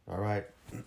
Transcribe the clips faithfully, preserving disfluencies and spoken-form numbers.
All right.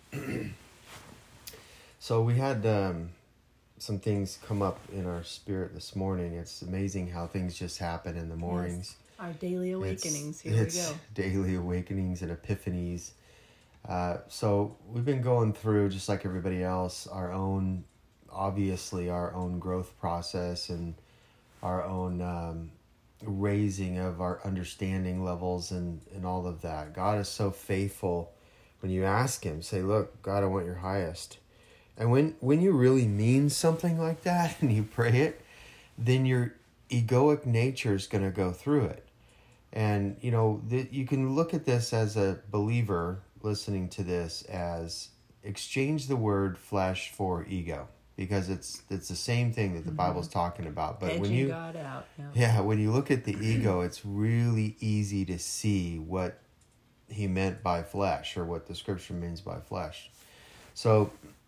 So we had um, some things come up in our spirit this morning. It's amazing how things just happen in the mornings. Yes. Our daily awakenings. It's, Here it's we go. Daily awakenings and epiphanies. Uh, so we've been going through, just like everybody else, our own, obviously our own growth process and our own um, raising of our understanding levels and, and all of that. God is so faithful. When you ask him, say, look, God, I want your highest. And when, when you really mean something like that and you pray it, then your egoic nature is going to go through it. And, you know, th- you can look at this as a believer listening to this as exchange the word flesh for ego, because it's it's the same thing that the mm-hmm. Bible's talking about. But Edging when you God out. Yeah. yeah, when you look at the ego, it's really easy to see what he meant by flesh, or what the scripture means by flesh. So,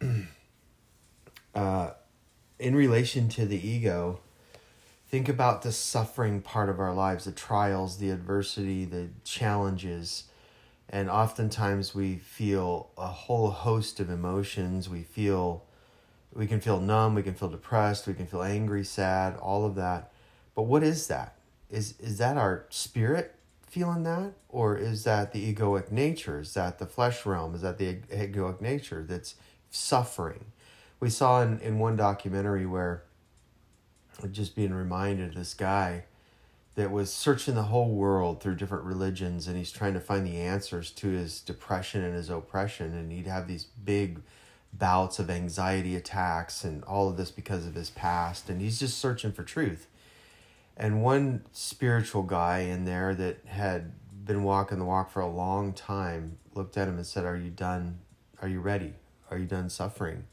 uh, in relation to the ego, think about the suffering part of our lives, the trials, the adversity, the challenges. And oftentimes we feel a whole host of emotions. We feel, we can feel numb, we can feel depressed, we can feel angry, sad, all of that. But what is that? Is is that our spirit feeling that? Or is that the egoic nature? Is that the flesh realm? Is that the egoic nature that's suffering? We saw in, in one documentary where, just being reminded of this guy that was searching the whole world through different religions, and he's trying to find the answers to his depression and his oppression, and he'd have these big bouts of anxiety attacks and all of this because of his past, and he's just searching for truth. And one spiritual guy in there that had been walking the walk for a long time looked at him and said, are you done? Are you ready? Are you done suffering?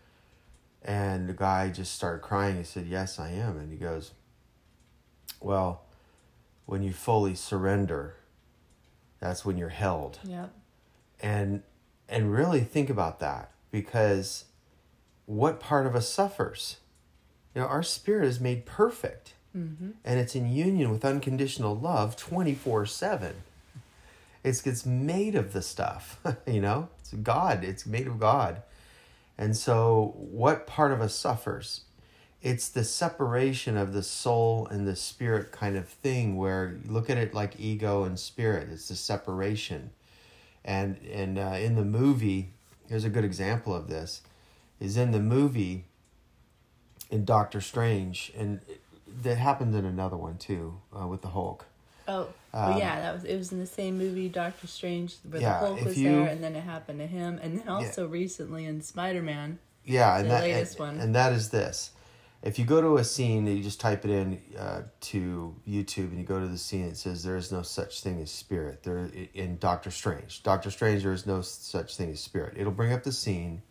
And the guy just started crying. He said, yes, I am. And he goes, well, when you fully surrender, that's when you're held. Yep. And and really think about that, because what part of us suffers? You know, our spirit is made perfect. Mm-hmm. And it's in union with unconditional love twenty-four seven. It's it's made of the stuff, you know? It's God. It's made of God. And so what part of us suffers? It's the separation of the soul and the spirit kind of thing, where you look at it like ego and spirit. It's the separation. And, and uh, in the movie, here's a good example of this, is in the movie in Doctor Strange, and it, that happened in another one too, uh, with the Hulk. Oh, well, um, yeah, that was it was in the same movie, Doctor Strange, where yeah, the Hulk was you, there, and then it happened to him, and then also yeah. recently in Spider-Man, yeah, and the that, latest and, one. And that is this. If you go to a scene, you just type it in uh, to YouTube, and you go to the scene, it says there is no such thing as spirit. There in Doctor Strange. Doctor Strange, there is no such thing as spirit. It'll bring up the scene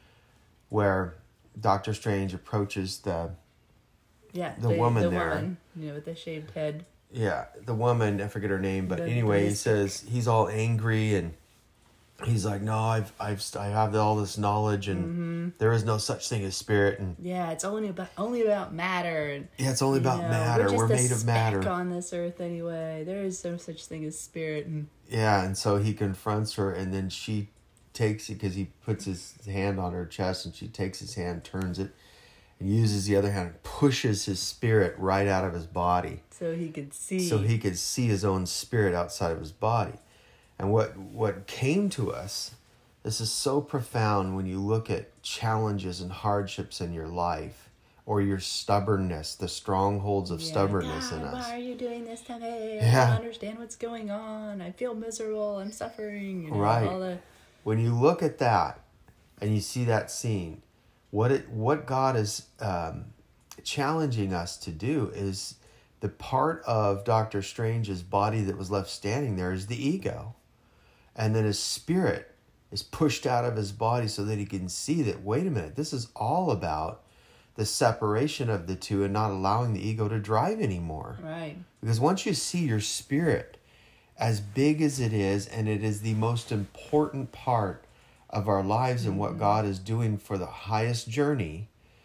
where Doctor Strange approaches the yeah the, the woman the there, woman, you know, with the shaved head. Yeah, the woman. I forget her name, but the, anyway, the he says he's all angry and he's like, "No, I've, I've, I have all this knowledge, and mm-hmm. there is no such thing as spirit." And yeah, it's only about only about matter. And yeah, it's only about know, matter. We're, just we're a made of matter on this earth anyway. There is no such thing as spirit. And yeah, and so he confronts her, and then she takes it, because he puts his hand on her chest, and she takes his hand, turns it, and uses the other hand and pushes his spirit right out of his body. So he could see. So he could see his own spirit outside of his body. And what, what came to us, this is so profound when you look at challenges and hardships in your life, or your stubbornness, the strongholds of yeah, stubbornness God, in us. Why are you doing this to me? Yeah. I don't understand what's going on. I feel miserable. I'm suffering. You know, right. All the... When you look at that and you see that scene, what it what God is um, challenging us to do is the part of Doctor Strange's body that was left standing there is the ego. And then his spirit is pushed out of his body so that he can see that, wait a minute, this is all about the separation of the two and not allowing the ego to drive anymore. Right. Because once you see your spirit, as big as it is, and it is the most important part of our lives, mm-hmm. and what God is doing for the highest journey,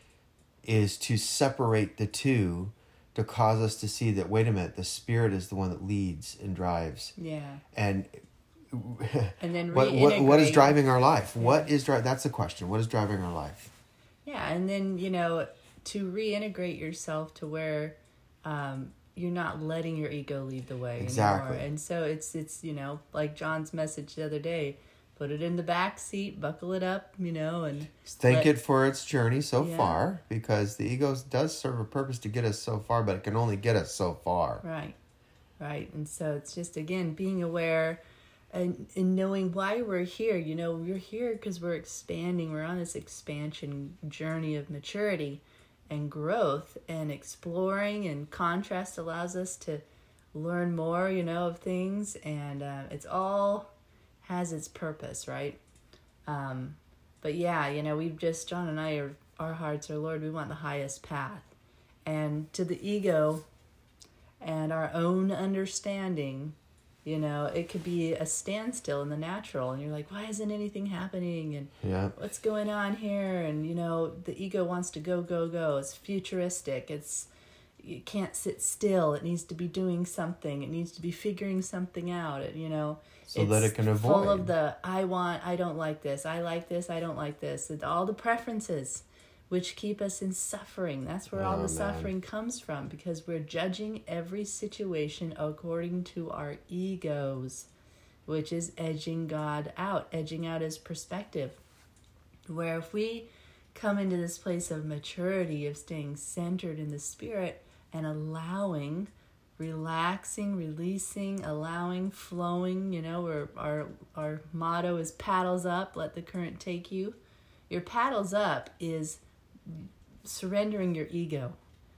is to separate the two, to cause us to see that, wait a minute, the spirit is the one that leads and drives. Yeah. And and then what, what what is reintegrate. driving our life? Yeah. What is dri- That's the question. What is driving our life? Yeah, and then, you know, to reintegrate yourself to where um, you're not letting your ego lead the way Exactly. anymore. And so it's, it's you know, like John's message the other day, put it in the back seat, buckle it up, you know, and... Thank let, it for its journey so yeah. far, because the ego does serve a purpose to get us so far, but it can only get us so far. Right, right. And so it's just, again, being aware and, and knowing why we're here. You know, we're here because we're expanding. We're on this expansion journey of maturity and growth, and exploring, and contrast allows us to learn more, you know, of things, and uh, it's all has its purpose, right? Um, but yeah, you know, we've just, John and I, are, our hearts are, Lord, we want the highest path. And to the ego and our own understanding, you know, it could be a standstill in the natural, and you're like, why isn't anything happening? And yeah. what's going on here? And, you know, the ego wants to go, go, go. It's futuristic. It's, you can't sit still. It needs to be doing something. It needs to be figuring something out. It, you know, So it's that it can avoid. full of the, I want, I don't like this. I like this. I don't like this. It's all the preferences, which keep us in suffering. That's where Oh, all the man. suffering comes from, because we're judging every situation according to our egos, which is edging God out, edging out his perspective. Where if we come into this place of maturity, of staying centered in the Spirit and allowing, relaxing, releasing, allowing, flowing, you know, where our, our motto is paddles up, let the current take you. Your paddles up is surrendering your ego.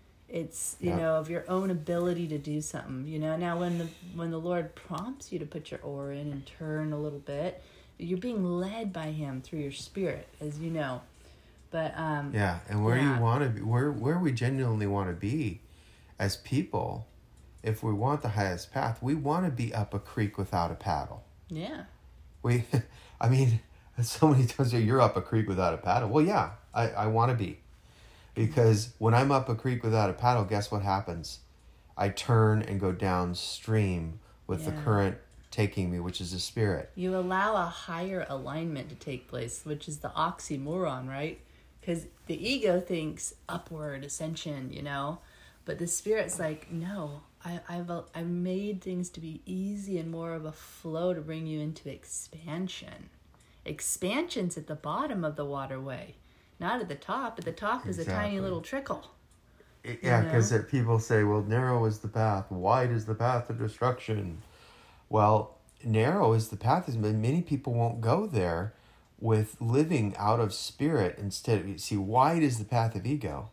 It's, you Yeah. know, of your own ability to do something, you know. Now when the when the Lord prompts you to put your oar in and turn a little bit, you're being led by him through your spirit, as you know. But um Yeah, and where yeah. you want to be, where where we genuinely want to be as people, if we want the highest path, we want to be up a creek without a paddle. yeah. We, I mean, so many times you're up a creek without a paddle. Well, yeah, I, I want to be. Because when I'm up a creek without a paddle, guess what happens? I turn and go downstream with Yeah. the current taking me, which is the Spirit. You allow a higher alignment to take place, which is the oxymoron, right? Because the ego thinks upward ascension, you know, but the Spirit's like, no, I, I've I've made things to be easy and more of a flow to bring you into expansion. Expansion's at the bottom of the waterway, not at the top. At the top is a tiny Exactly. little trickle. It- yeah, You know? because people say, well, narrow is the path, wide is the path of destruction. Well, narrow is the path, is many people won't go there with living out of Spirit instead of, see, wide is the path of ego.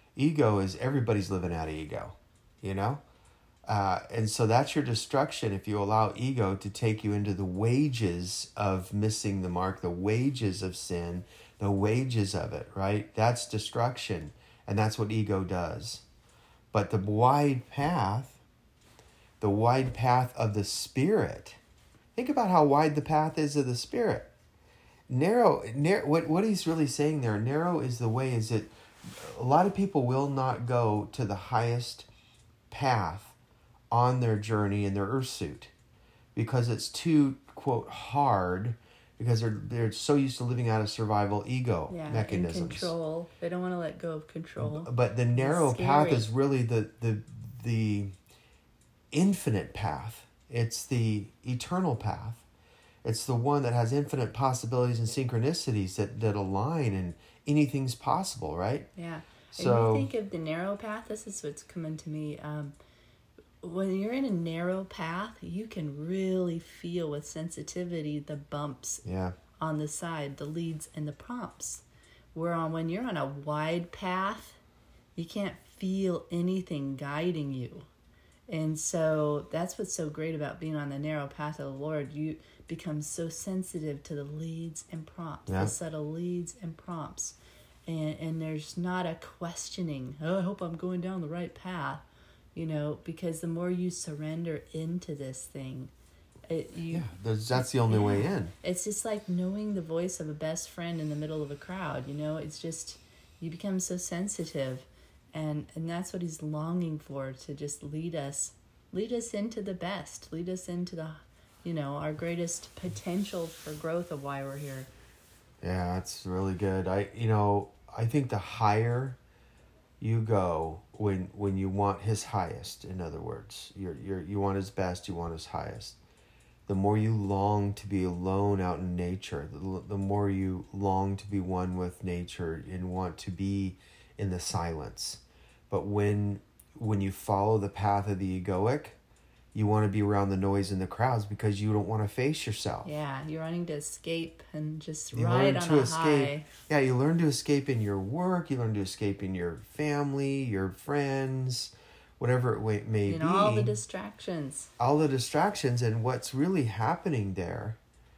Ego is everybody's living out of ego, you know? Uh, and so that's your destruction if you allow ego to take you into the wages of missing the mark, the wages of sin, the wages of it, right? That's destruction. And that's what ego does. But the wide path, the wide path of the Spirit, think about how wide the path is of the Spirit. Narrow, narrow what, what he's really saying there, narrow is the way, is that a lot of people will not go to the highest path on their journey in their earth suit because it's too, quote, hard, because they're they're so used to living out of survival ego Yeah, mechanisms. in control. They don't want to let go of control. But the narrow path scary. is really the the the infinite path. It's the eternal path. It's the one that has infinite possibilities and synchronicities that, that align, and anything's possible, right? Yeah. So, and you think of the narrow path, this is what's coming to me. Um, when you're in a narrow path, you can really feel with sensitivity the bumps yeah. on the side, the leads and the prompts. Where on when you're on a wide path, you can't feel anything guiding you. And so that's what's so great about being on the narrow path of the Lord. You become so sensitive to the leads and prompts, Yeah. the subtle leads and prompts. And and there's not a questioning, oh, I hope I'm going down the right path, you know, because the more you surrender into this thing, it, you, Yeah, that's, that's the only way Yeah. in. It's just like knowing the voice of a best friend in the middle of a crowd, you know? It's just, you become so sensitive. And, and that's what he's longing for, to just lead us, lead us into the best, lead us into the you know, our greatest potential for growth of why we're here. Yeah, that's really good. I, you know, I think the higher you go when when you want his highest, in other words, you're you're you want his best, you want his highest. The more you long to be alone out in nature, the, the more you long to be one with nature and want to be in the silence. But when when you follow the path of the egoic, you want to be around the noise and the crowds because you don't want to face yourself. Yeah, you're running to escape and just You ride learn on to a escape. high. Yeah, you learn to escape in your work. You learn to escape in your family, your friends, whatever it wa- may You be. know, all the distractions. all the distractions, and what's really happening there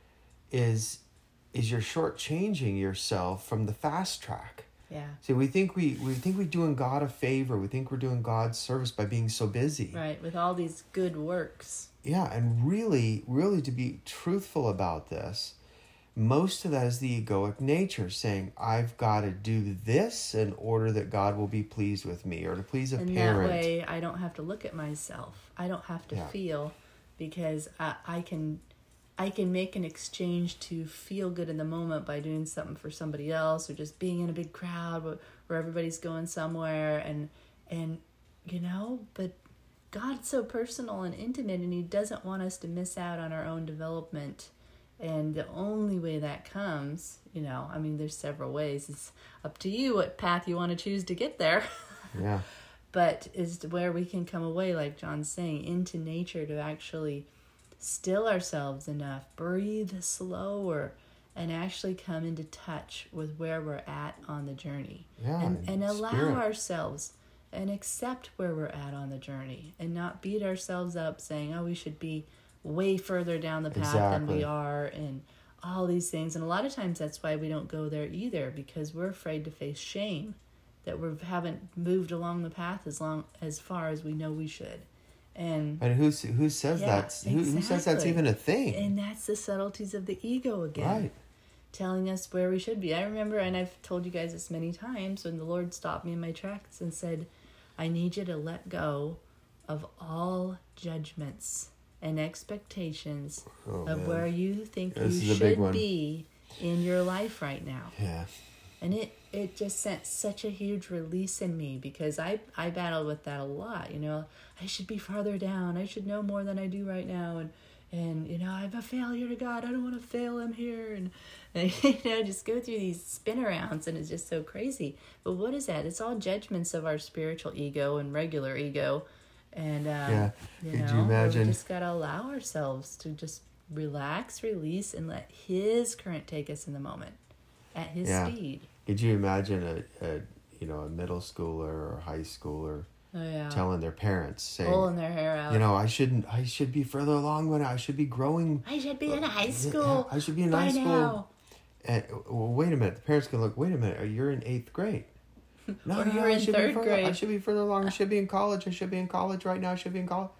is is you're shortchanging yourself from the fast track. Yeah. See, we think we we think we're doing God a favor. We think we're doing God's service by being so busy. Right, with all these good works. Yeah, and really, really to be truthful about this, most of that is the egoic nature saying, I've got to do this in order that God will be pleased with me or to please a And parent. that way I don't have to look at myself. I don't have to Yeah. feel, because I, I can I can make an exchange to feel good in the moment by doing something for somebody else, or just being in a big crowd where, where everybody's going somewhere, and and you know, but God's so personal and intimate, and he doesn't want us to miss out on our own development. And the only way that comes, you know, I mean, there's several ways. It's up to you what path you want to choose to get there. Yeah. But is where we can come away, like John's saying, into nature to actually still ourselves enough, breathe slower, and actually come into touch with where we're at on the journey. Yeah, and, and allow spirit. ourselves and accept where we're at on the journey, and not beat ourselves up saying, oh, we should be way further down the path than Exactly. we are, and all these things. And a lot of times that's why we don't go there either, because we're afraid to face shame that we haven't moved along the path as long as far as we know we should. And And who's who says Yeah, that's who, who says that's exactly. even a thing? and that's the subtleties of the ego again. Right. Telling us where we should be. I remember, and I've told you guys this many times, when the Lord stopped me in my tracks and said, I need you to let go of all judgments and expectations Oh, of man. where you think This you is a big should one. be in your life right now. Yeah. And it, it just sent such a huge release in me, because I, I battled with that a lot. You know, I should be farther down. I should know more than I do right now. And, and you know, I'm a failure to God. I don't want to fail him here. And, and, you know, just go through these spin arounds, and it's just so crazy. But what is that? It's all judgments of our spiritual ego and regular ego. And, um, Yeah. you Could know, you we imagine- just got to allow ourselves to just relax, release, and let his current take us in the moment at his Yeah. speed. Could you imagine a, a you know a middle schooler or high schooler Oh, yeah. telling their parents, saying, Pulling their hair out. you know, I shouldn't, I should be further along when I should be growing. I should be in high Yeah, school. I should be in by high school. now. And well, wait a minute. The parents can look. Wait a minute. You're in eighth grade. No, Or no, you're I in should third be further, grade. I should be further along. I should be in college. I should be in college right now. I should be in college.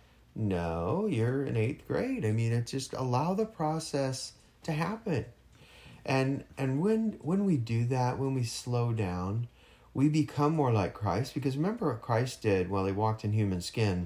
No, you're in eighth grade. I mean, it's just allow the process to happen. And and when when we do that, when we slow down, we become more like Christ. Because remember what Christ did while he walked in human skin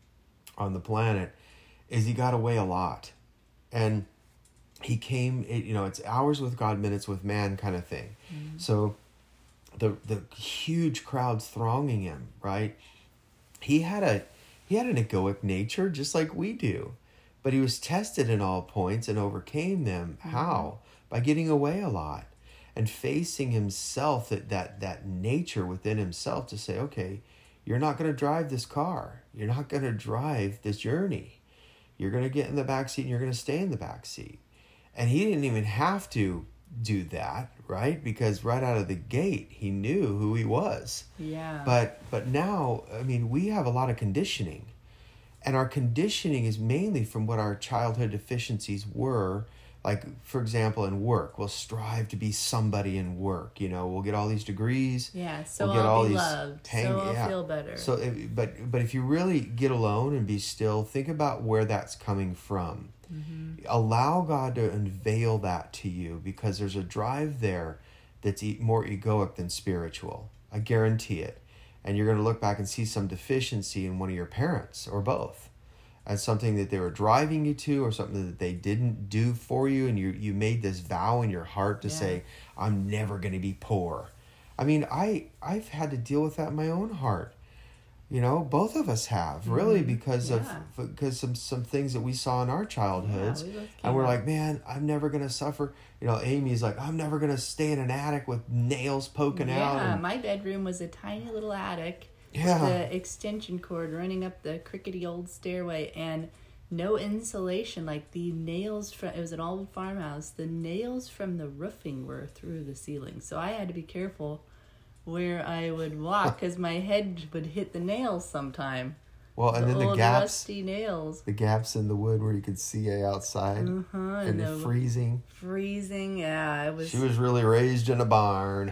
on the planet is he got away a lot. And he came, it, you know, it's hours with God, minutes with man kind of thing. Mm-hmm. So the the huge crowds thronging him, right? He had a he had an egoic nature just like we do. But he was tested in all points and overcame them. Mm-hmm. How? By getting away a lot and facing himself, that, that, that nature within himself to say, okay, you're not going to drive this car. You're not going to drive this journey. You're going to get in the back seat and you're going to stay in the back seat. And he didn't even have to do that, right? Because right out of the gate, he knew who he was. Yeah. But but now, I mean, we have a lot of conditioning. And our conditioning is mainly from what our childhood deficiencies were. Like, for example, in work, we'll strive to be somebody in work. You know, we'll get all these degrees. Yeah, so we'll get I'll all be these loved. hang- so I'll yeah. feel better. So, if, but but if you really get alone and be still, think about where that's coming from. Mm-hmm. Allow God to unveil that to you, because there's a drive there that's e- more egoic than spiritual. I guarantee it. And you're going to look back and see some deficiency in one of your parents or both. as something that they were driving you to, or something that they didn't do for you, and you you made this vow in your heart to Yeah. say, I'm never going to be poor. I mean, I I've had to deal with that in my own heart. You know, both of us have, really, Mm-hmm. because Yeah. of because some some things that we saw in our childhoods, Yeah, we both and we're came like, man, I'm never gonna suffer. You know, Amy's like, I'm never gonna stay in an attic with nails poking out. Yeah, And, my bedroom was a tiny little attic Yeah. with the extension cord running up the crickety old stairway and no insulation. Like the nails from it was an old farmhouse. The nails from the roofing were through the ceiling, so I had to be careful where I would walk because my head would hit the nails sometime. well, and the then the old gaps, rusty nails. the gaps in the wood where you could see outside, Uh-huh, and and the the freezing. freezing. Yeah, it was. She was really raised in a barn.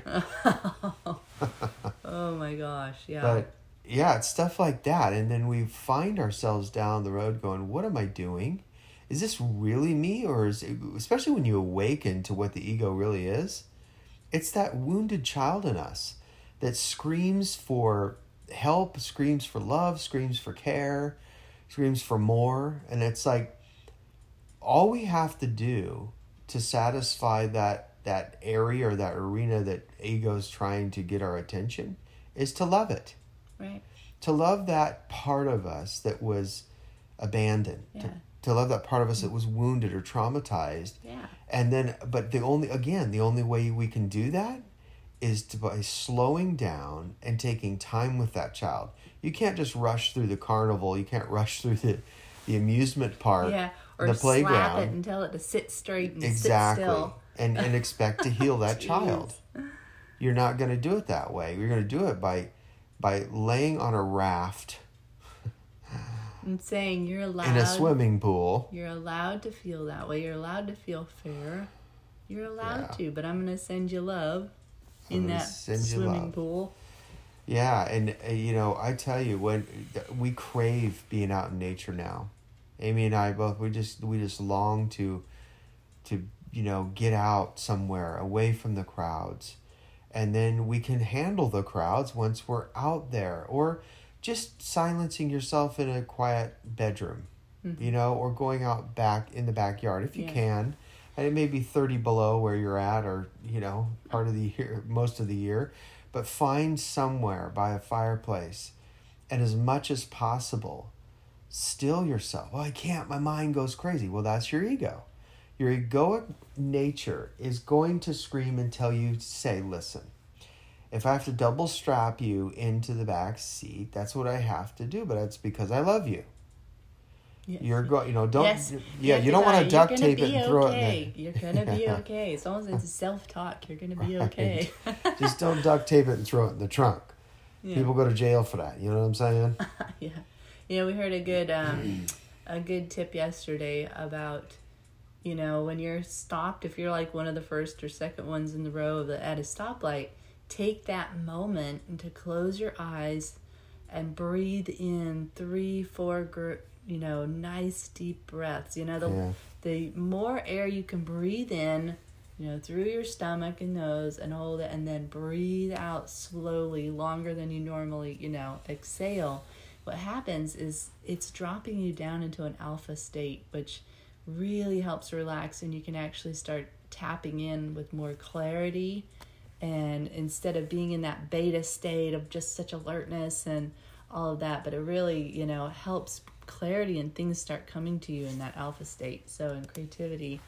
Oh my gosh! Yeah. But yeah, it's stuff like that. And then we find ourselves down the road going, what am I doing? Is this really me? Or is it, especially when you awaken to what the ego really is, it's that wounded child in us that screams for help, screams for love, screams for care, screams for more. And it's like, all we have to do to satisfy that that area or that arena that ego's trying to get our attention is to love it. Right. To love that part of us that was abandoned. Yeah. To, to love that part of us that was wounded or traumatized. Yeah. And then, but the only, again, the only way we can do that is to by slowing down and taking time with that child. You can't just rush through the carnival. You can't rush through the, the amusement park. Yeah. Or the slap playground. it and tell it to sit straight and Exactly. sit still. And, and expect to heal that Jeez. child. You're not going to do it that way. You're going to do it by by laying on a raft And saying you're allowed in a swimming pool. You're allowed to feel that way. You're allowed to feel fear. You're allowed Yeah. to, but I'm gonna send you love I'm in gonna that send you swimming love. pool. Yeah, and uh, you know, I tell you, when we crave being out in nature now, Amy and I both, we just we just long to to you know get out somewhere away from the crowds, and then we can handle the crowds once we're out there, or just silencing yourself in a quiet bedroom, Mm-hmm. you know, or going out back in the backyard if you Yeah. can. And it may be thirty below where you're at, or you know, part of the year, most of the year. But find somewhere by a fireplace, and as much as possible, still yourself. Well, I can't. My mind goes crazy. Well, that's your ego. Your egoic nature is going to scream and tell you to say, listen, if I have to double strap you into the back seat, that's what I have to do. But that's because I love you. Yes. You're going, you know, don't, Yes. yeah, you don't want to You're duct gonna tape it be and throw okay. it in You're gonna be okay. It's almost it's self-talk. You're gonna be okay. the, just don't duct tape it and throw it in the trunk. Yeah. People go to jail for that. You know what I'm saying? Yeah, you know, we heard a good um, a good tip yesterday about, you know, when you're stopped, if you're like one of the first or second ones in the row that at a stoplight, take that moment and to close your eyes and breathe in three, four, gr- you know, nice deep breaths. You know, the Yeah. the more air you can breathe in, you know, through your stomach and nose and hold it, and then breathe out slowly, longer than you normally, you know, exhale. What happens is it's dropping you down into an alpha state, which really helps relax, and you can actually start tapping in with more clarity. And instead of being in that beta state of just such alertness and all of that, but it really, you know, helps clarity and things start coming to you in that alpha state. So in creativity.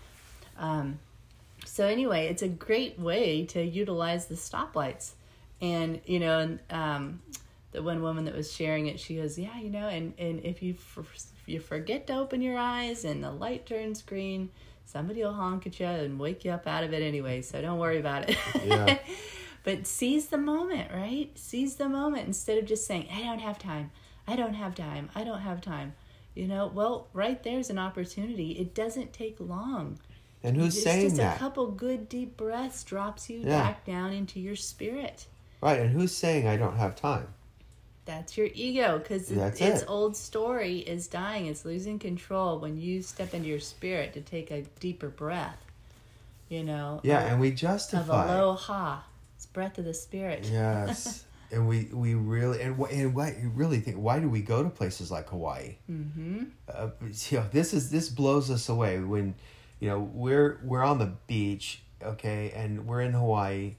Um, so anyway, it's a great way to utilize the stoplights. And, you know, and, um, the one woman that was sharing it, she goes, yeah, you know, and, and if you for, if you forget to open your eyes and the light turns green, somebody will honk at you and wake you up out of it anyway, so don't worry about it. Yeah. But seize the moment, right? Seize the moment instead of just saying, I don't have time, I don't have time, I don't have time. You know, well, right there's an opportunity. It doesn't take long. And who's Just, saying just that? a couple good deep breaths drops you Yeah. back down into your spirit. Right, and who's saying I don't have time? That's your ego, because That's its it. old story is dying. It's losing control when you step into your spirit to take a deeper breath. You know. Yeah, of, and we of justify. aloha. It's breath of the spirit. Yes. And we, we really and wh- and why you really think why do we go to places like Hawaii? Mm-hmm. Uh, you know, this is this blows us away when, you know, we're we're on the beach, okay, and we're in Hawaii,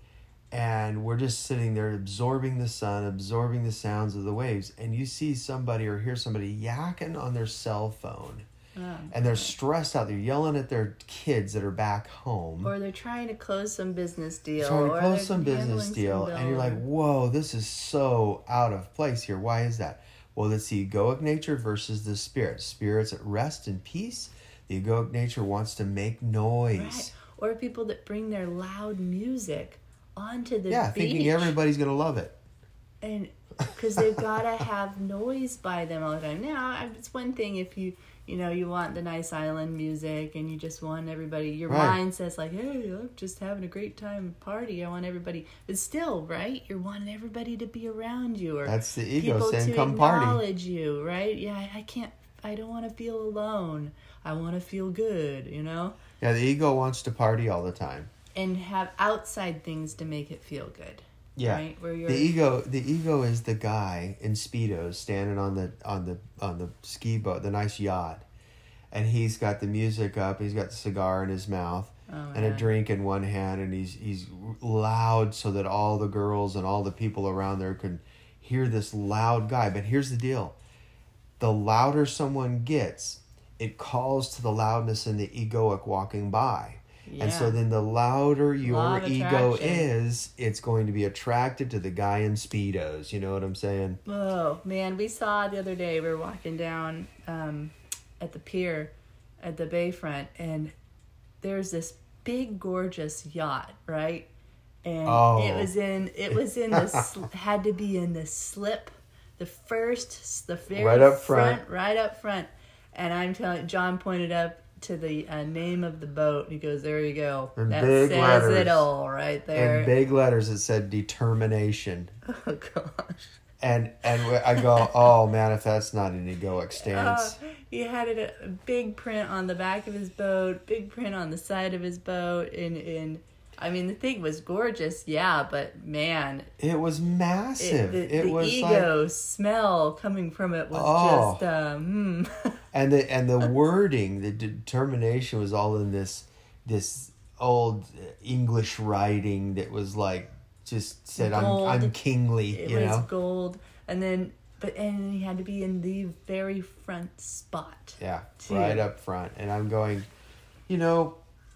and we're just sitting there absorbing the sun, absorbing the sounds of the waves, and you see somebody or hear somebody yakking on their cell phone. Oh, and they're stressed out. They're yelling at their kids that are back home. Or they're trying to close some business deal. Trying to or close some handling business deal. some And you're like, whoa, this is so out of place here. Why is that? Well, it's the egoic nature versus the spirit. Spirit's at rest and peace. The egoic nature wants to make noise. Right. Or people that bring their loud music onto the yeah, beach. thinking everybody's going to love it. And because they've got to have noise by them all the time. Now, it's one thing if you... You know, you want the nice island music and you just want everybody, your right. mind says like, hey, I'm just having a great time party. I want everybody, but still, right? You're wanting everybody to be around you or that's the ego people saying, to come party. acknowledge you, right? Yeah, I, I can't, I don't want to feel alone. I want to feel good, you know? Yeah, the ego wants to party all the time. And have outside things to make it feel good. Yeah, right? Where you're... the ego. The ego is the guy in speedos standing on the on the on the ski boat, the nice yacht, and he's got the music up. He's got the cigar in his mouth oh, and a drink in one hand, and he's he's loud so that all the girls and all the people around there can hear this loud guy. But here's the deal: the louder someone gets, it calls to the loudness in the egoic walking by. Yeah. And so then the louder your ego attraction. is, it's going to be attracted to the guy in Speedos. You know what I'm saying? Oh, man. We saw the other day, we were walking down um, at the pier at the bayfront, and there's this big, gorgeous yacht, right? And Oh. it was in, it was in the, sl- had to be in the slip, the first, the very Right up front. right up front. And I'm telling, John pointed up to the uh, name of the boat. He goes, there you go. In That big says letters. it all right there. In big letters, it said determination. Oh, gosh. And and I go, oh man, if that's not an egoic stance. Uh, he had it a big print on the back of his boat, big print on the side of his boat, and and I mean the thing was gorgeous, yeah, but man, It was massive. it, the, it the was ego like, smell coming from it was Oh. just um. Hmm. and the and the wording, the determination was all in this this old English writing that was like just said, I'm Gold. I'm kingly, It you was know. gold, and then but and he had to be in the very front spot. Yeah, too. right up front. And I'm going, you know,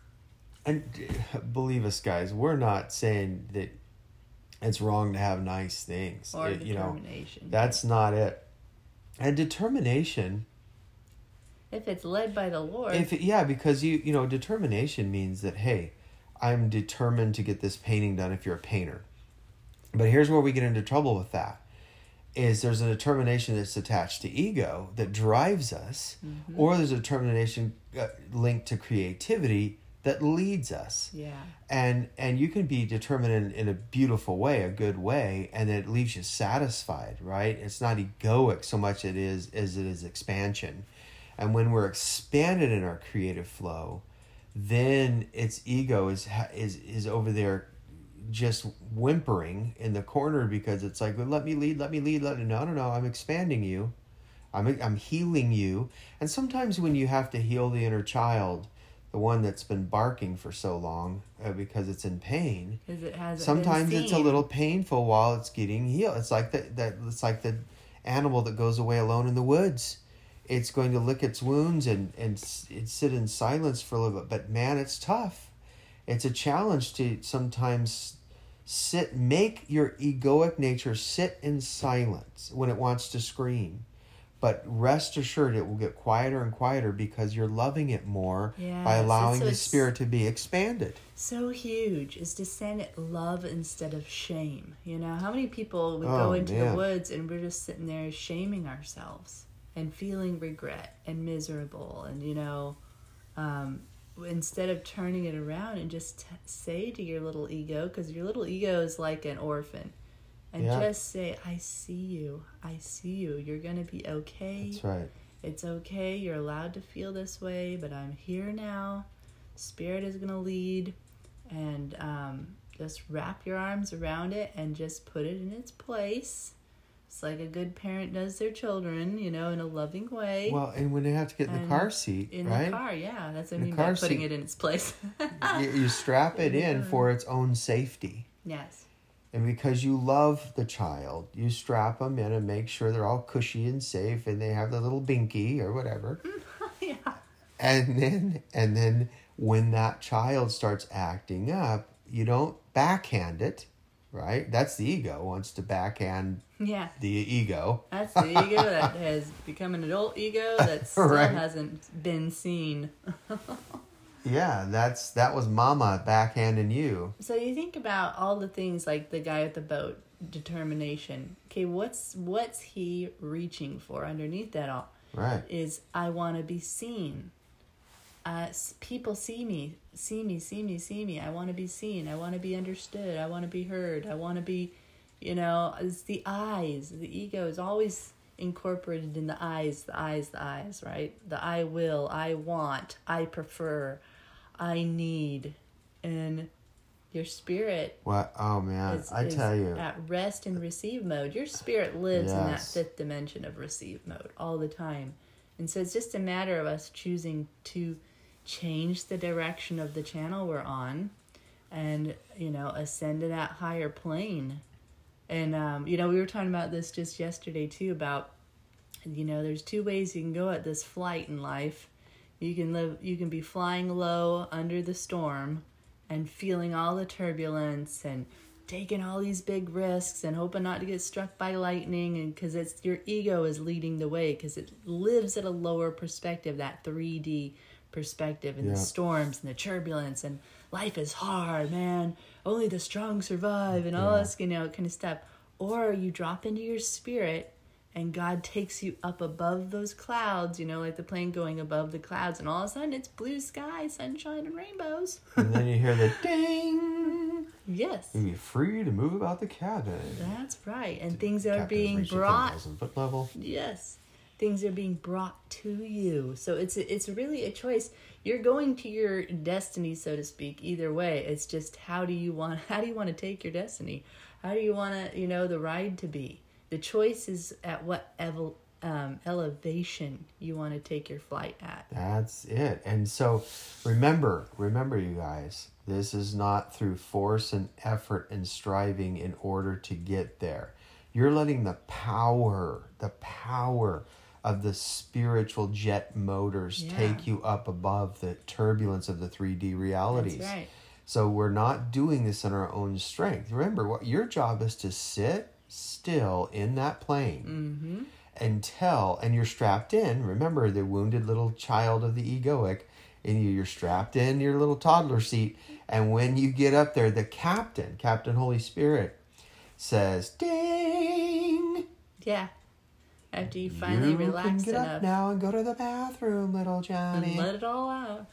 and believe us, guys, we're not saying that it's wrong to have nice things. Or It- you know, determination. that's not it. And determination, if it's led by the Lord. if it, yeah, because you you know, determination means that, hey, I'm determined to get this painting done if you're a painter. But here's where we get into trouble with that. Is there's a determination that's attached to ego that drives us, Mm-hmm. or there's a determination uh, linked to creativity that leads us. yeah. And and you can be determined in, in a beautiful way, a good way, and it leaves you satisfied, right? It's not egoic so much it is as it is expansion. And when we're expanded in our creative flow, then its ego is is is over there just whimpering in the corner because it's like, well, let me lead, let me lead, let me, no, no, no, I'm expanding you. I'm I'm healing you. And sometimes when you have to heal the inner child, the one that's been barking for so long uh, because it's in pain, Because it has sometimes it's a little painful while it's getting healed. It's like the, that it's like the animal that goes away alone in the woods. It's going to lick its wounds and, and s- it sit in silence for a little bit. But man, it's tough. It's a challenge to sometimes sit, make your egoic nature sit in silence when it wants to scream. But rest assured, it will get quieter and quieter because you're loving it more Yes, by allowing it's so the s- spirit to be expanded. So huge is to send it love instead of shame. You know, how many people we Oh, go into man. the woods and we're just sitting there shaming ourselves and feeling regret and miserable, and you know, um, instead of turning it around and just t- say to your little ego, because your little ego is like an orphan, and Yeah. just say, I see you, I see you, you're gonna be okay. That's right. It's okay, you're allowed to feel this way, but I'm here now. Spirit is going to lead, and um, just wrap your arms around it and just put it in its place. It's like a good parent does their children, you know, in a loving way. Well, and when they have to get in And the car seat, in right? the car, yeah. That's what I In the mean by car putting seat. it in its place. you, you strap it in Yeah. for its own safety. Yes. And because you love the child, you strap them in and make sure they're all cushy and safe and they have the little binky or whatever. Yeah. And then and then when that child starts acting up, you don't backhand it, right? That's the ego wants to backhand Yeah. the ego. That's the ego that has become an adult ego that still Right. hasn't been seen. Yeah, that's that was mama backhanding you. So you think about all the things like the guy with the boat, determination. Okay, what's what's he reaching for underneath that all? Right. Is I want to be seen. Uh, s- people see me, see me, see me, see me. I want to be seen. I want to be understood. I want to be heard. I want to be, you know, it's the eyes. The ego is always incorporated in the eyes, the eyes, the eyes, right? The I will, I want, I prefer, I need. And your spirit What? Oh man, is, I is tell you. at rest and receive mode. Your spirit lives in that Yes. fifth dimension of receive mode all the time. And so it's just a matter of us choosing to change the direction of the channel we're on and, you know, ascend to that higher plane. And, um, you know, we were talking about this just yesterday too about, you know, there's two ways you can go at this flight in life. You can live, you can be flying low under the storm and feeling all the turbulence and taking all these big risks and hoping not to get struck by lightning, and because it's your ego is leading the way because it lives at a lower perspective, that three D perspective, and Yeah. the storms and the turbulence and life is hard, man. Only the strong survive and all Yeah. this, you know, kind of stuff. Or you drop into your spirit and God takes you up above those clouds, you know, like the plane going above the clouds, and all of a sudden it's blue sky, sunshine, and rainbows. And then you hear the ding. Yes, And you're free to move about the cabin. that's right. And things are Captain's being reached the brought. ten thousand foot level. Yes, things are being brought to you. So it's it's really a choice. You're going to your destiny, so to speak. Either way, it's just how do you want how do you want to take your destiny? How do you want to, you know, the ride to be? The choice is at what evel, um, elevation you want to take your flight at. That's it. And so remember, remember you guys, this is not through force and effort and striving in order to get there. You're letting the power, the power of the spiritual jet motors Yeah. take you up above the turbulence of the three D realities. That's right. So we're not doing this in our own strength. Remember, what your job is to sit still in that plane Mm-hmm. until, and you're strapped in. Remember, the wounded little child of the egoic, and you, you're strapped in your little toddler seat. And when you get up there, the captain, Captain Holy Spirit, says, "Ding! Yeah. After you finally you relax can get enough up now and go to the bathroom, little Johnny." and let it all out.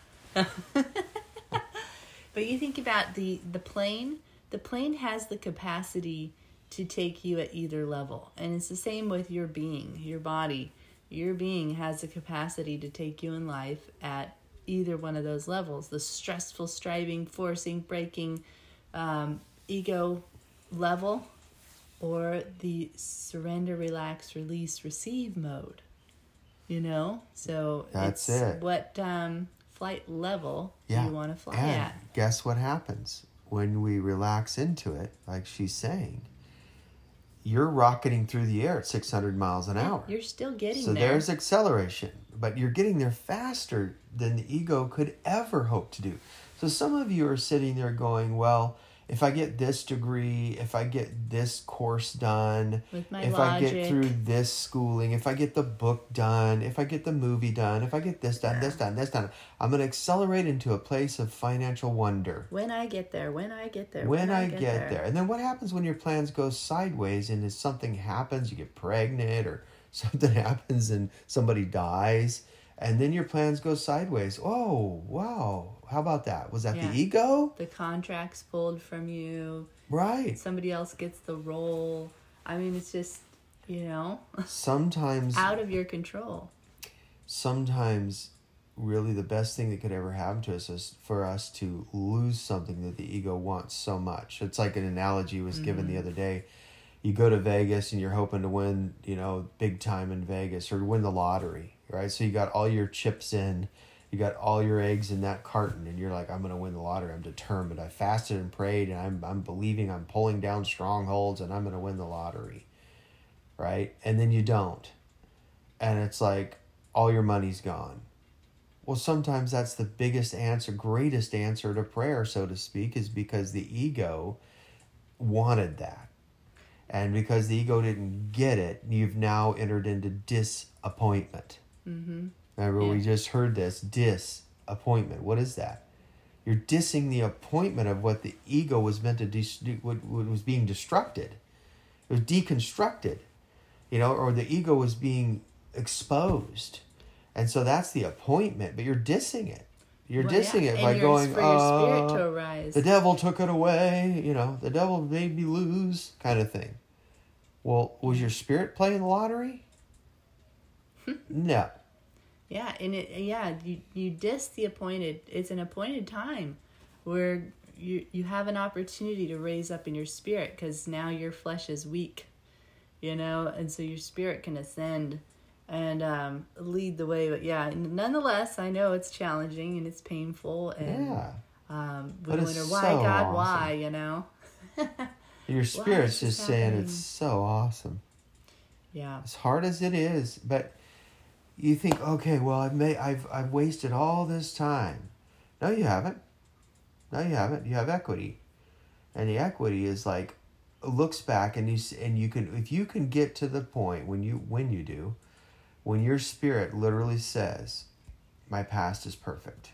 But you think about the the plane. The plane has the capacity to take you at either level, and it's the same with your being, your body. Your being has the capacity to take you in life at either one of those levels: the stressful, striving, forcing, breaking, um, ego level, or the surrender, relax, release, receive mode. You know, so That's it's it. what um, flight level Yeah. you want to fly And at. guess what happens when we relax into it, like she's saying? You're rocketing through the air at six hundred miles an hour. You're still getting So there. there's acceleration, but you're getting there faster than the ego could ever hope to do. So some of you are sitting there going, well, if I get this degree, if I get this course done, With my if I get logic. through this schooling, if I get the book done, if I get the movie done, if I get this done, this done, this done, I'm going to accelerate into a place of financial wonder. When I get there, when I get there, When I get there. And then what happens when your plans go sideways and if something happens, you get pregnant or something happens and somebody dies, and then your plans go sideways. Oh, wow. How about that? Was that Yeah. the ego? The contract's pulled from you. Right. Somebody else gets the role. I mean, it's just, you know, Sometimes out of your control. sometimes really the best thing that could ever happen to us is for us to lose something that the ego wants so much. It's like an analogy was given Mm-hmm. the other day. You go to Vegas and you're hoping to win, you know, big time in Vegas or win the lottery, right? So you got all your chips in, you got all your eggs in that carton, and you're like, I'm going to win the lottery. I'm determined. I fasted and prayed, and I'm I'm believing I'm pulling down strongholds, and I'm going to win the lottery, right? And then you don't. And it's like all your money's gone. Well, sometimes that's the biggest answer, greatest answer to prayer, so to speak, is because the ego wanted that. And because the ego didn't get it, you've now entered into disappointment. Mm-hmm. Remember, Yeah. we just heard this, disappointment. What is that? You're dissing the appointment of what the ego was meant to, de- what, what was being destructed. It was deconstructed, you know, or the ego was being exposed. And so that's the appointment, but you're dissing it. You're Well, dissing yeah. it and by yours going, for your spirit uh, to arise. the devil took it away, you know, the devil made me lose, kind of thing. Well, was your spirit playing the lottery? No. Yeah, and it yeah, you you diss the appointed. It's an appointed time where you you have an opportunity to raise up in your spirit, because now your flesh is weak, you know, and so your spirit can ascend and um, lead the way. But yeah, nonetheless, I know it's challenging and it's painful, and Yeah. um, we But wonder it's why, so God, awesome. why, you know. Your spirit's is this just saying happening? it's so awesome. Yeah. As hard as it is, but you think, okay, well, I've made, I've, I've wasted all this time. No, you haven't. No, you haven't. You have equity, and the equity is like looks back, and you s- and you can if you can get to the point when you when you do, when your spirit literally says, "My past is perfect,"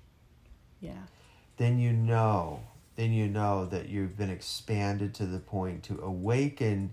Yeah. then you know, then you know that you've been expanded to the point to awaken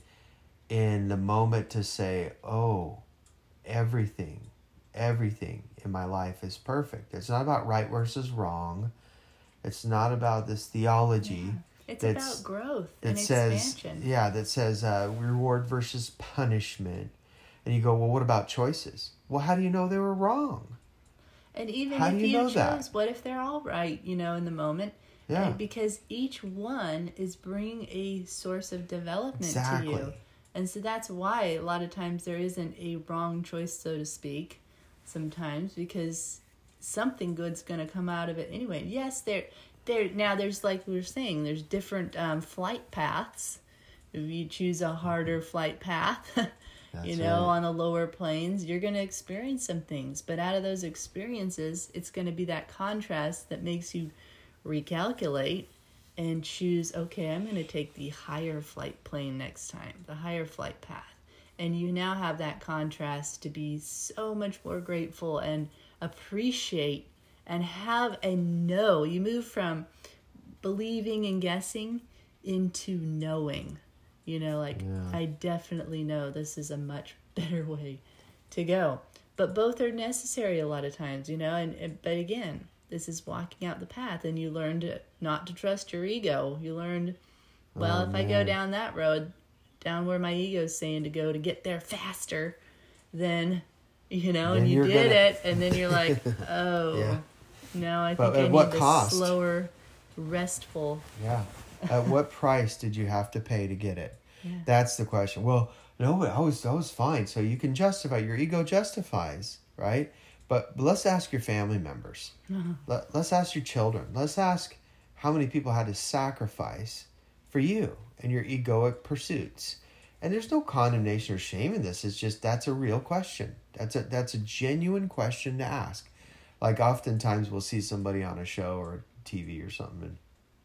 in the moment to say, "Oh, everything, everything in my life is perfect." It's not about right versus wrong. It's not about this theology Yeah. It's that's- about growth that and says, expansion. yeah, that says uh, reward versus punishment. And you go, well, what about choices? Well, how do you know they were wrong? And even How if do you you, know chose, that? what if they're all right, you know, in the moment? Yeah. And because each one is bringing a source of development Exactly. to you. And so that's why a lot of times there isn't a wrong choice, so to speak, sometimes, because something good's going to come out of it anyway. Yes, there, there. Now there's, like we were saying, there's different um, flight paths. If you choose a harder flight path, That's you know, right. on the lower planes, you're going to experience some things. But out of those experiences, it's going to be that contrast that makes you recalculate and choose, okay, I'm going to take the higher flight plane next time, the higher flight path. And you now have that contrast to be so much more grateful and appreciate and have a know. You move from believing and guessing into knowing. You know, like, Yeah. I definitely know this is a much better way to go. But both are necessary a lot of times, you know, and, and but again, this is walking out the path, and you learn to not to trust your ego. You learned, well, Oh, if I go man. down that road, down where my ego's saying to go to get there faster, then, you know, Then and you you're did gonna- it, and then you're like, oh, Yeah. no, I But think I at need what the cost? slower, restful. Yeah. At what price did you have to pay to get it? Yeah. That's the question. Well, no, I was I was fine. So you can justify, your ego justifies, right? But, but let's ask your family members. Let, let's ask your children. Let's ask how many people had to sacrifice for you and your egoic pursuits. And there's no condemnation or shame in this. It's just that's a real question. That's a that's a genuine question to ask. Like oftentimes we'll see somebody on a show or T V or something, and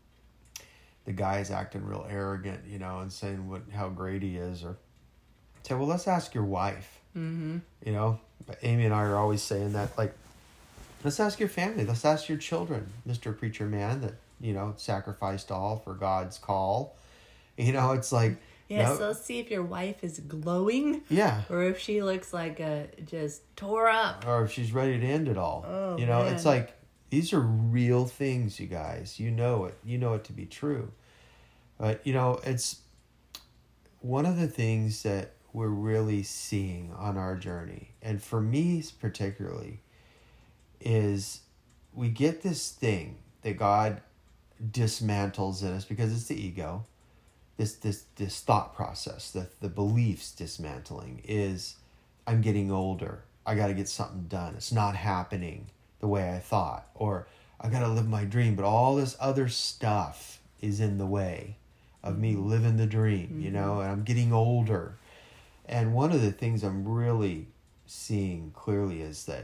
the guy is acting real arrogant, you know, and saying what how great he is, or say, well, let's ask your wife. Mm-hmm. You know, Amy and I are always saying that, like, let's ask your family, let's ask your children, Mister Preacher Man, that, you know, sacrificed all for God's call. You know, it's like, Yeah, no, so let's see if your wife is glowing yeah, or if she looks like a just tore up. or if she's ready to end it all. Oh, you know, man. it's like, these are real things, you guys. You know it. You know it to be true. But, you know, it's one of the things that we're really seeing on our journey, and for me particularly, is we get this thing that God dismantles in us because it's the ego. This this this thought process, the the beliefs dismantling is, I'm getting older. I got to get something done. It's not happening the way I thought, or I got to live my dream. But all this other stuff is in the way of me living the dream, mm-hmm. you know. And I'm getting older. And one of the things I'm really seeing clearly is that,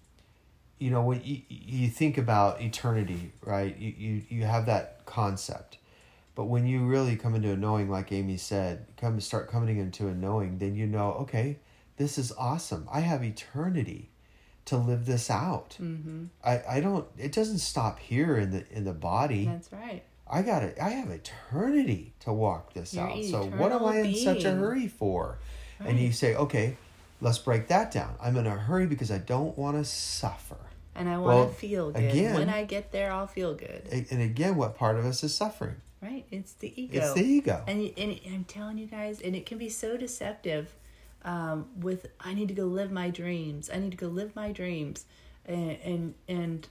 you know, when you, you think about eternity, right? You, you you have that concept. But when you really come into a knowing, like Amy said, come start coming into a knowing, then you know, okay, this is awesome. I have eternity to live this out. Mm-hmm. I, I don't, it doesn't stop here in the in the body. That's right. I got it. I have eternity to walk this Your out. So what am I in being. such a hurry for? Right. And you say, okay, let's break that down. I'm in a hurry because I don't want to suffer. And I want well, to feel good. Again, when I get there, I'll feel good. And again, what part of us is suffering? Right. It's the ego. It's the ego. And, and I'm telling you guys, and it can be so deceptive um, with, I need to go live my dreams. I need to go live my dreams. And, and, and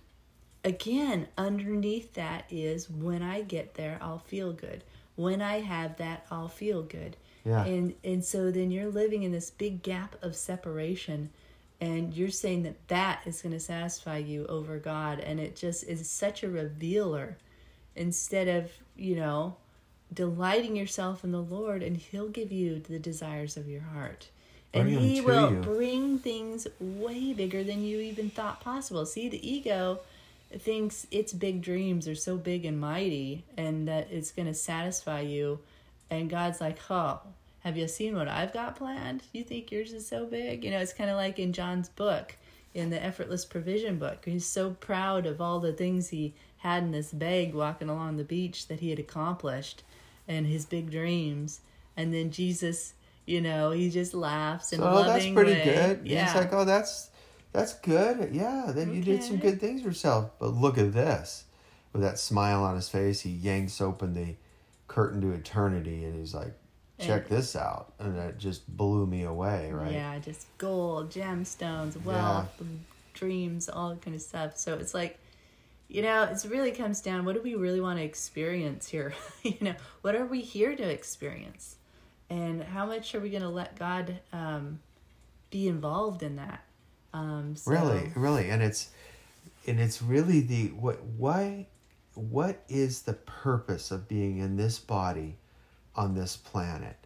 again, underneath that is, when I get there, I'll feel good. When I have that, I'll feel good. Yeah. And, and so then you're living in this big gap of separation. And you're saying that that is going to satisfy you over God. And it just is such a revealer. Instead of, you know, delighting yourself in the Lord, and He'll give you the desires of your heart. And bring He will you. bring things way bigger than you even thought possible. See, the ego thinks its big dreams are so big and mighty and that it's going to satisfy you. And God's like, oh, have you seen what I've got planned? You think yours is so big? You know, it's kind of like in John's book, in the Effortless Provision book. He's so proud of all the things he had in this bag walking along the beach that he had accomplished and his big dreams. And then Jesus, you know, he just laughs in a loving way. Oh, that's pretty way. good. Yeah. He's like, oh, that's that's good. Yeah, then okay. You did some good things yourself. But look at this. With that smile on his face, he yanks open the curtain to eternity, and he's like, check and, this out. And it just blew me away, right? Yeah, just gold, gemstones, wealth, yeah. dreams, all that kind of stuff. So it's like, you know, it really comes down, what do we really want to experience here? You know, what are we here to experience? And how much are we going to let God um, be involved in that? Um, so. Really, really. And it's and it's really the, what, why, what is the purpose of being in this body on this planet?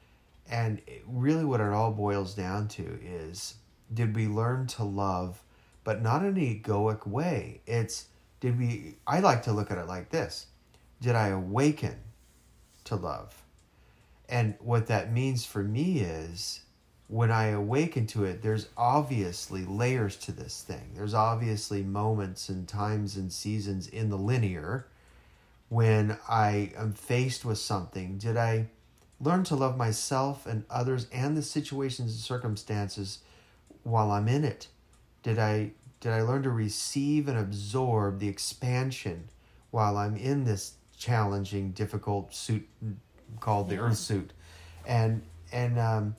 And really what it all boils down to is, did we learn to love, but not in an egoic way? It's, Did we, I like to look at it like this. Did I awaken to love? And what that means for me is, when I awaken to it, there's obviously layers to this thing. There's obviously moments and times and seasons in the linear when I am faced with something. Did I learn to love myself and others and the situations and circumstances while I'm in it? Did I Did I learn to receive and absorb the expansion while I'm in this challenging, difficult suit called the yeah. Earth suit? And and um,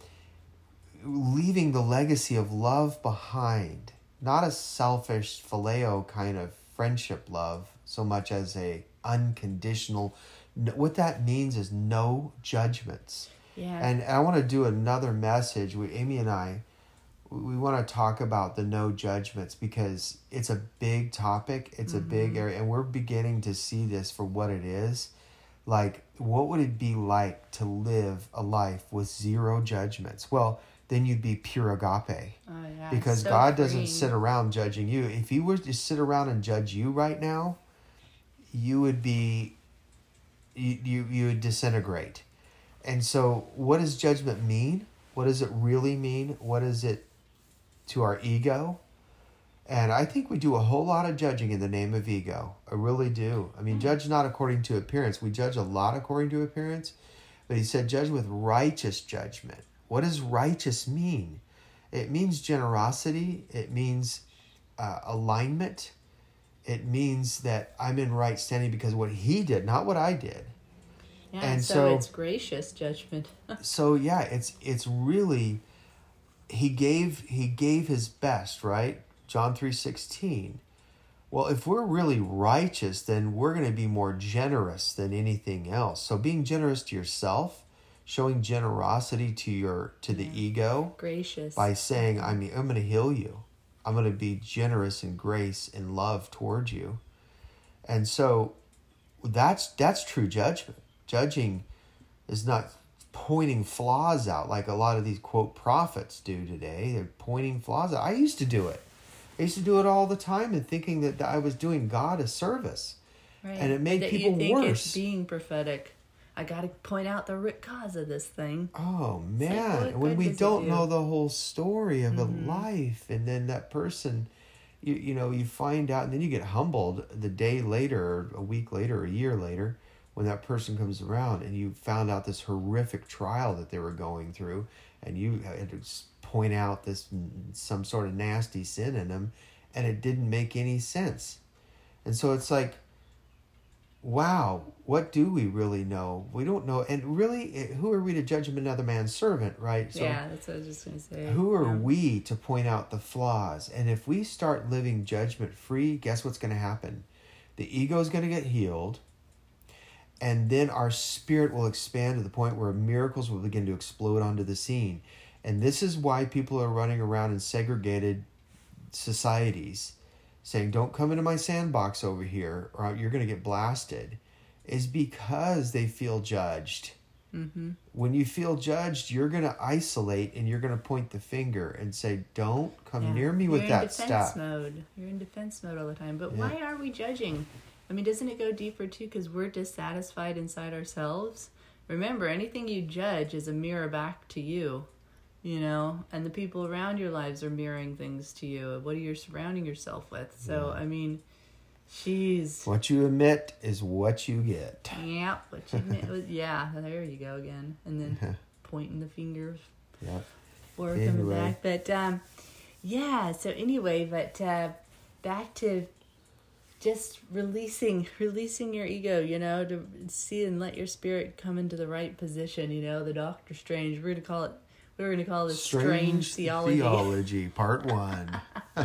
leaving the legacy of love behind, not a selfish phileo kind of friendship love, so much as a unconditional. What that means is no judgments. Yeah. And I want to do another message. We, Amy and I, we want to talk about the no judgments, because it's a big topic. It's mm-hmm. a big area, and we're beginning to see this for what it is. Like, what would it be like to live a life with zero judgments? Well, then you'd be pure agape. Oh, yeah, because so God free. doesn't sit around judging you. If He were to sit around and judge you right now, you would be, you you, you would disintegrate. And so what does judgment mean? What does it really mean? What is it to our ego? And I think we do a whole lot of judging in the name of ego. I really do. I mean, mm-hmm. judge not according to appearance. We judge a lot according to appearance. But He said judge with righteous judgment. What does righteous mean? It means generosity. It means uh, alignment. It means that I'm in right standing because of what He did, not what I did. Yeah, and so, so it's gracious judgment. So yeah, it's it's really, he gave he gave His best, right? John three sixteen. Well, if we're really righteous, then we're going to be more generous than anything else. So being generous to yourself, showing generosity to your to the Yeah. ego, Gracious. by saying, I mean, I'm going to heal you. I'm going to be generous in grace and love towards you. And so that's that's true judgment. Judging is not pointing flaws out like a lot of these quote prophets do today. They're pointing flaws out. I used to do it. I used to do it all the time and thinking that I was doing God a service. Right. And it made that people you think worse. It's being prophetic. I got to point out the root cause of this thing. Oh, like, man. what When good we does it don't do? know the whole story of Mhm. a life, and then that person, you you know, you find out, and then you get humbled the day later, or a week later, or a year later, when that person comes around, and you found out this horrific trial that they were going through, and you had to s- point out this some sort of nasty sin in them, and it didn't make any sense. And so it's like, wow, what do we really know? We don't know. And really, eh, who are we to judge another man's servant, right? So yeah, that's what I was just going to say. who are Yeah. we to point out the flaws? And if we start living judgment free, guess what's going to happen? The ego is going to get healed. And then our spirit will expand to the point where miracles will begin to explode onto the scene. And this is why people are running around in segregated societies saying, don't come into my sandbox over here or you're going to get blasted, is because they feel judged. Mm-hmm. When you feel judged, you're going to isolate and you're going to point the finger and say, don't come Yeah. near me with You're that in defense stuff. mode. You're in defense mode all the time. But Yeah. why are we judging? I mean, doesn't it go deeper too? Because we're dissatisfied inside ourselves. Remember, anything you judge is a mirror back to you, you know, and the people around your lives are mirroring things to you. What are you surrounding yourself with? So, Yeah. I mean, jeez. What you emit is what you get. Yeah, what you admit, yeah, there you go again. And then pointing the fingers. Yep. Or Anyway. coming back. But, um, yeah, so anyway, but uh, back to just releasing releasing your ego, you know, to see and let your spirit come into the right position, you know, the Doctor Strange. We're going to call it, we were going to call this strange, theology. Theology, part one.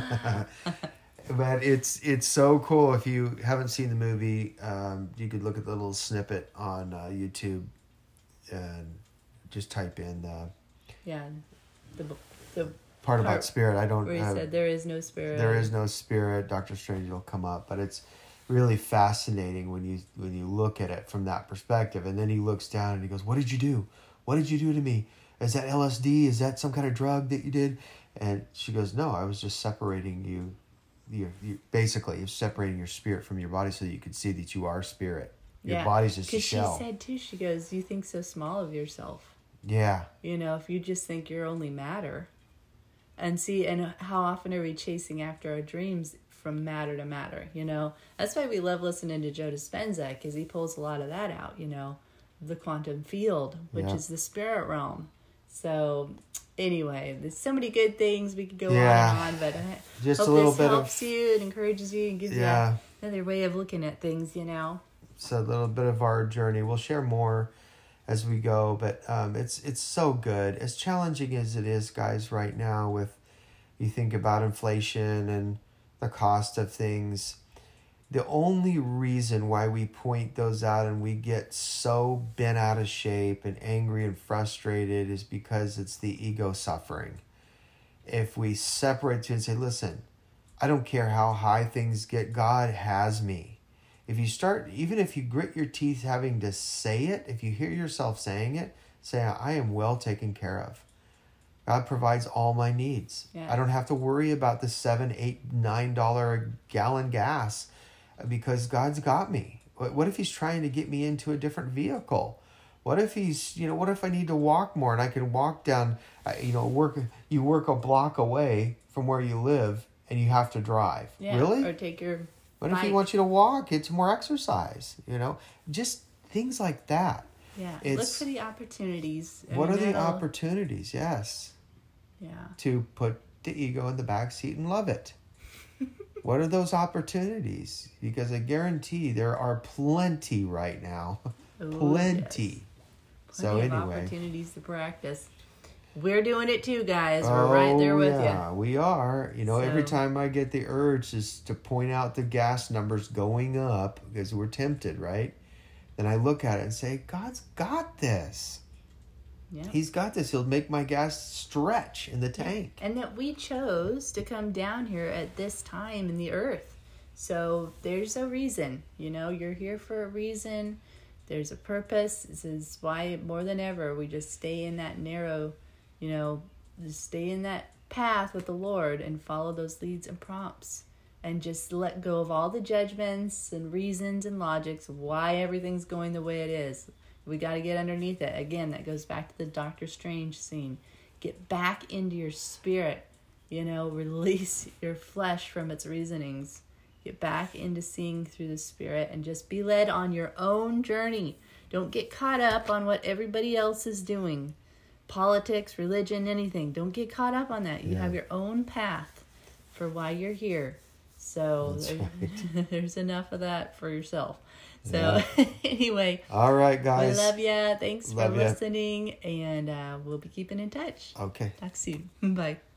But it's it's so cool. If you haven't seen the movie, um, you could look at the little snippet on uh, YouTube and just type in the Yeah, the, the part about Part spirit. I don't where he have, said there is no spirit. there is no spirit. Doctor Strange will come up, but it's really fascinating when you when you look at it from that perspective. And then he looks down and he goes, "What did you do? What did you do to me? Is that L S D? Is that some kind of drug that you did?" And she goes, "No, I was just separating you. You, you basically you're separating your spirit from your body so that you could see that you are spirit. Your Yeah, body's just a because she shell." said too, she goes, you think so small of yourself. Yeah, You know, if you just think you're only matter. And see, and how often are we chasing after our dreams from matter to matter, you know? That's why we love listening to Joe Dispenza, because he pulls a lot of that out, you know? The quantum field, which Yeah. is the spirit realm. So, anyway, there's so many good things we could go Yeah. on and on, but I Just hope a little this bit of- helps you and encourages you and gives Yeah. you another way of looking at things, you know? it's a little bit of our journey. We'll share more as we go, but um, it's it's so good. As challenging as it is, guys, right now with you think about inflation and the cost of things, the only reason why we point those out and we get so bent out of shape and angry and frustrated is because it's the ego suffering. If we separate two and say, listen, I don't care how high things get, God has me. If you start, even if you grit your teeth having to say it, if you hear yourself saying it, say, I am well taken care of. God provides all my needs. Yeah. I don't have to worry about the seven, eight, nine dollar a gallon gas because God's got me. What what if he's trying to get me into a different vehicle? What if he's, you know, what if I need to walk more and I can walk down, uh, you know, work, you work a block away from where you live and you have to drive. Yeah. Really? Or take your What if he bike. wants you to walk? It's more exercise, you know? Just things like that. Yeah, look It's- for the opportunities. I What are mean, the that'll- opportunities? Yes. Yeah. To put the ego in the back seat and love it. What are those opportunities? Because I guarantee there are plenty right now. Ooh, plenty. yes. So Plenty of anyway, opportunities to practice. we're doing it too, guys. We're oh, right there with yeah, you. We are. You know, so, every time I get the urge is to point out the gas numbers going up because we're tempted, right? Then I look at it and say, God's got this. Yeah. He's got this. He'll make my gas stretch in the tank. And that we chose to come down here at this time in the earth. So there's a reason. You know, you're here for a reason. There's a purpose. This is why more than ever we just stay in that narrow, you know, just stay in that path with the Lord and follow those leads and prompts. And just let go of all the judgments and reasons and logics of why everything's going the way it is. We got to get underneath it. Again, that goes back to the Doctor Strange scene. Get back into your spirit. You know, release your flesh from its reasonings. Get back into seeing through the spirit and just be led on your own journey. Don't get caught up on what everybody else is doing. Politics, religion, anything. Don't get caught up on that. You yeah. have your own path for why you're here. So there's, right. there's enough of that for yourself. So yeah. Anyway. All right, guys. We love you. Thanks love for listening. Ya. And uh, we'll be keeping in touch. Okay. Talk soon. Bye.